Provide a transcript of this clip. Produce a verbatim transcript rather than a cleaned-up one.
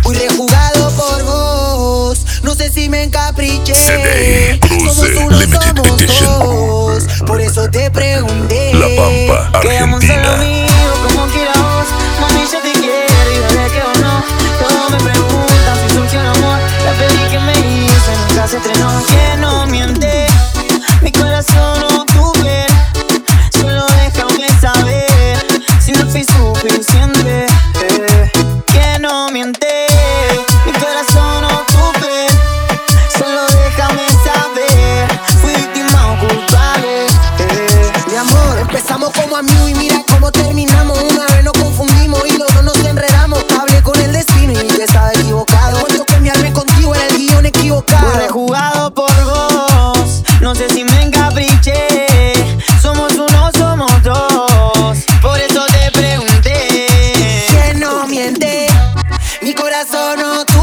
Fui rejugado por vos, no sé si me encapriché. C D Somos Cruze uno, Limited somos Edition. dos, por eso te pregunté. La Pampa, Quedamos en lo Argentina. mío, como quiera vos. Mami, yo te quiero y desde que o no. Todos me preguntan si surgió el amor. La peli que me hice nunca se estrenó. Que no miente, mi corazón o tu piel. Solo déjame saber si no fui suficiente. eh. Que no miente, mi corazón o tu piel. Solo déjame saber, fui víctima o culpable. eh. Mi amor, empezamos como amigos y mira cómo terminamos. Una vez nos confundimos y los dos nos enredamos. Hablé con el destino y yo estaba equivocado. Cuento que mi alma contigo era el guión equivocado. Fui rejugado por vos, no sé si me encapriché. Somos uno, somos dos, por eso te pregunté. Que no miente, mi corazón no